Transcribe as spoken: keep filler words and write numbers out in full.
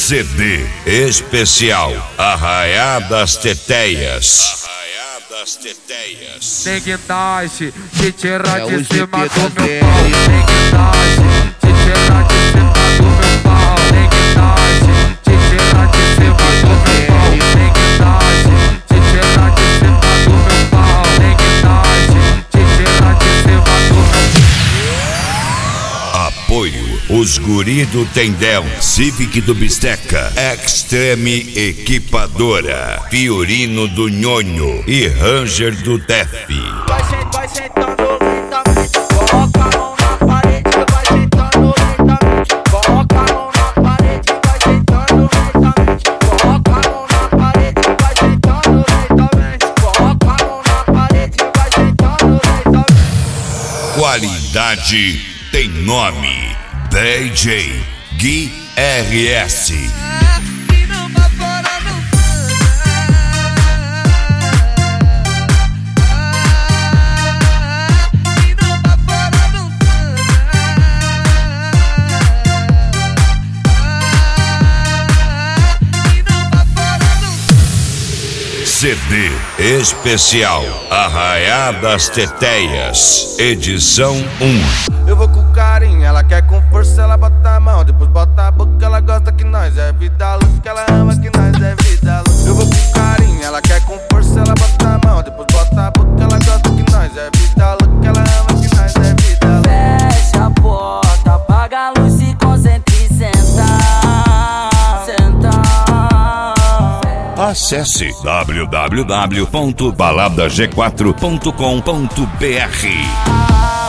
C D especial Arraiá das Teteias. Arraiá das Teteias. Dignidade, te tirar É de o cima G P do da meu D R. pau. Dignidade, te tirar de cima do meu pau. Dignidade, te tirar de cima do meu pau. Dignidade, te tirar de cima do meu pau. Dignidade, te tirar de cima do meu pau. Apoio os guri do Tendel, Civic do Bisteca, Extreme Equipadora, Fiorino do Nhonho e Ranger do Def. Vai sentando, vai sentando lentamente, coloca a mão na parede, vai sentando lentamente, coloca a mão na parede, vai sentando lentamente, coloca a mão na parede, vai sentando lentamente, coloca a mão na parede, vai sentando lentamente. Qualidade tem nome, D J Gui R S. E não vai fora, não E não vai fora, não E não vai fora, não C D especial Arraiá das Teteias, edição um. Eu vou com carinho, ela quer com força, ela bota a mão, depois bota a boca, ela gosta que nós é vida louca, que ela ama que nós é vida louca. Eu vou com carinho, ela quer com força, ela bota a mão, depois bota a boca, ela gosta que nós é vida louca, que ela ama que nós é vida louca. Fecha a porta, apaga a luz e concentra e senta, senta. Acesse w w w ponto balada g quatro ponto com ponto b r.